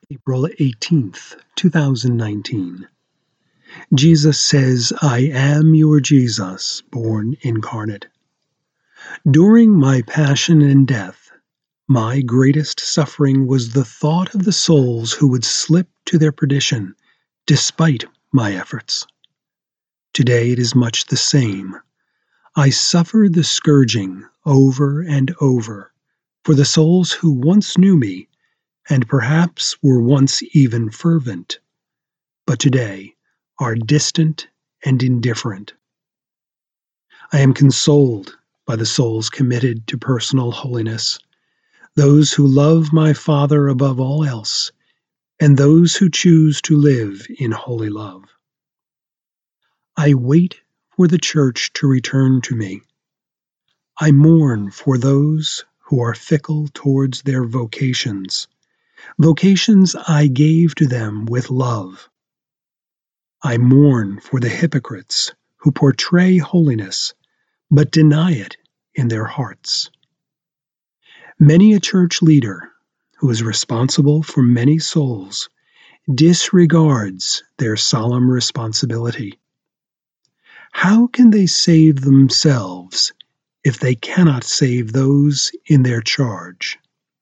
April 18th, 2019. Jesus says, I am your Jesus, born incarnate. During my passion and death, my greatest suffering was the thought of the souls who would slip to their perdition despite my efforts. Today it is much the same. I suffer the scourging over and over for the souls who once knew me and perhaps were once even fervent, but today are distant and indifferent. I am consoled by the souls committed to personal holiness, those who love my Father above all else, and those who choose to live in holy love. I wait for the Church to return to me. I mourn for those who are fickle towards their vocations I gave to them with love. I mourn for the hypocrites who portray holiness but deny it in their hearts. Many a church leader who is responsible for many souls disregards their solemn responsibility. How can they save themselves if they cannot save those in their charge?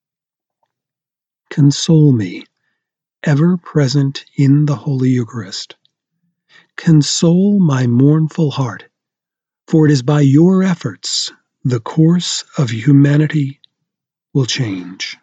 Console me, ever present in the Holy Eucharist. Console my mournful heart, for it is by your efforts the course of humanity will change.